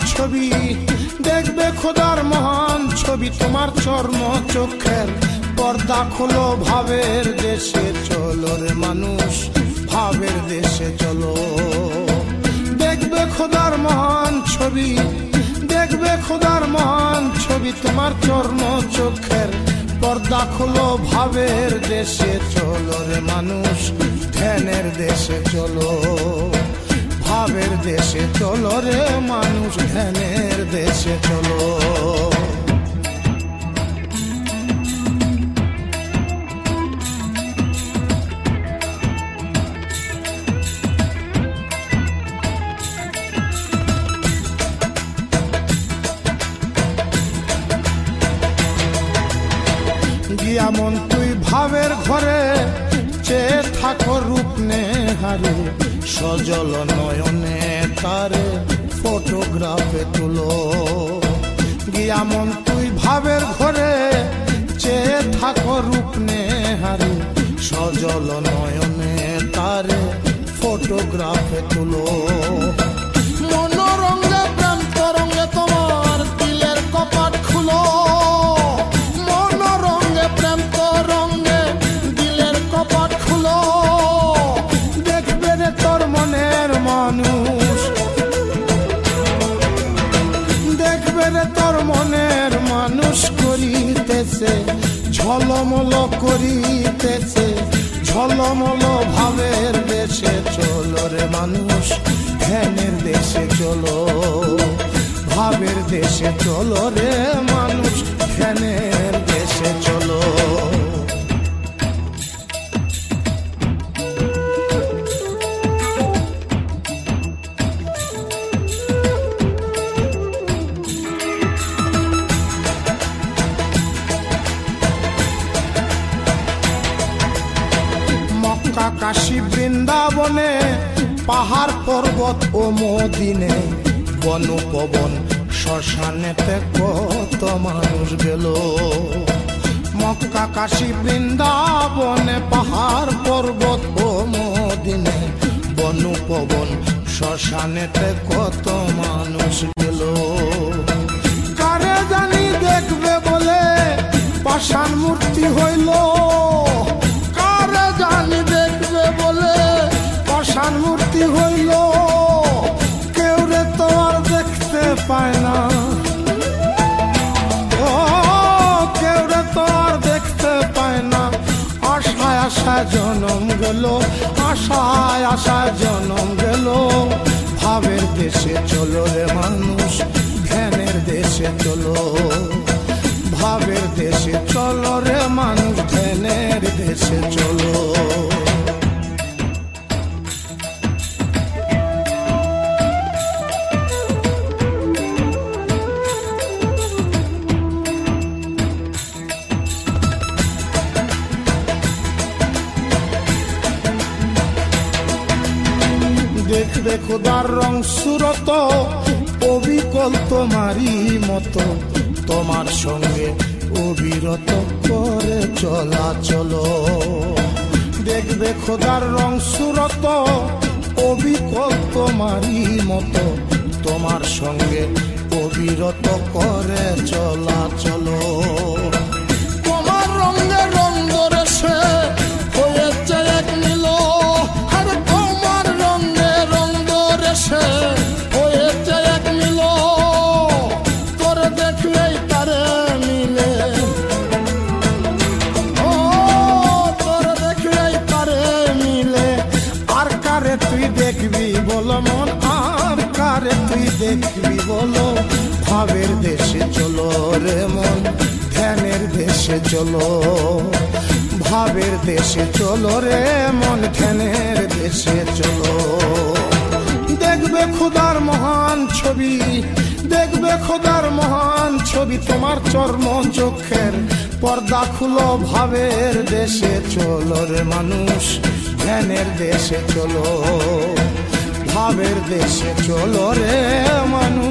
ছবি, দেখবে খোদার মহান ছবি। তোমার চর্ম চোখের পর্দা খোলো, ভাবের দেশে চলো রে মানুষ, ভাবের দেশে চলো। দেখবে খোদার মহান ছবি, দেখবে খোদার মহান ছবি। তোমার চর্ম চোখের পর্দা খোলো, ভাবের দেশে চলো রে মানুষ, ধ্যানের দেশে চলো। ভাবের দেশে চলো রে মানুষ, ধ্যানের দেশে চলো। গিয়া মন তুই ভাবের ঘরে, চেয়ে থাকো রূপ নেহারে। সজল নয়নে তারে ফটোগ্রাফে তুলো। গিয়া মন তুই ভাবের ঘরে, চেয়ে থাকো রূপ নেহারে। সজল নয়নে তারে ফটোগ্রাফে তুলো। মনোরঙ্গে প্রেম তরঙ্গে তোমার দিলের কপাট খুলো। মনোরঙ্গে প্রেম তরঙ্গে দিলের কপাট খুলো। দেখবে রে তোর মনের মানুষ, দেখবে রে তোর মনের মানুষ করিতেছে ঝলমল করিতেছে। ঝলমল ভাবের দেশে চলো রে মানুষ, ধ্যানের দেশে চলো। ভাবের দেশে চলো রে মানুষ, ধ্যানের দেশে চলো। মক্কা কাশী বৃন্দাবনে, পাহাড় পর্বত ও মদিনে। বন পবন শ্মশানেতে কত মানুষ গেল। মক্কা কাশী বৃন্দাবনে, পাহাড় পর্বত ও মদিনে। বন পবন শ্মশানেতে কত মানুষ গেল। কারে জানি দেখবে বলে পাষাণ মূর্তি হইল। কারে জানি দেখবে বলে পাষাণ মূর্তি হইল। কেউ রে তো আর দেখতে পায় না, ও কেউ রে তো আর দেখতে পায় না। আশায় আশায় জনম গেল, আশায় আশায় জনম গেল। ভাবের দেশে চলো রে মানুষ, ধ্যানের দেশে চলো। ভাবের দেশে চলো রে মানুষ, ধ্যানের দেশে চলো। দেখবে খোদার রং সুরত, অবিকল তোমারই মতো। তোমার সঙ্গে অবিরত করে চলা চলো। দেখবে খোদার রং সুরত, অবিকল তোমারই মতো। তোমার সঙ্গে অবিরত করে চলা চলো। তোমার রঙে রঙ ধরেছে হয়েছে এক নীল। আরে তোমার রঙে রঙ ধরেছে হয়েছে এক নীল। তোরে দেখলেই তারে মিলে, ও তোরে দেখলেই তারে মিলে। আর কারে তুই দেখবি বলো মন, আর কারে তুই দেখবি বলো। ভাবের দেশে চলো রে মন, ধ্যানের দেশে চলো। ভাবের দেশে চলো রে মন, ধ্যানের দেশে চলো। দেখবে খোদার মহান ছবি, দেখবে খোদার মহান ছবি। তোমার চর্ম চোখের পর্দা খুলো, ভাবের দেশে চলো রে মানুষ, ধ্যানের দেশে চলো। ভাবের দেশে চলো রে মানুষ,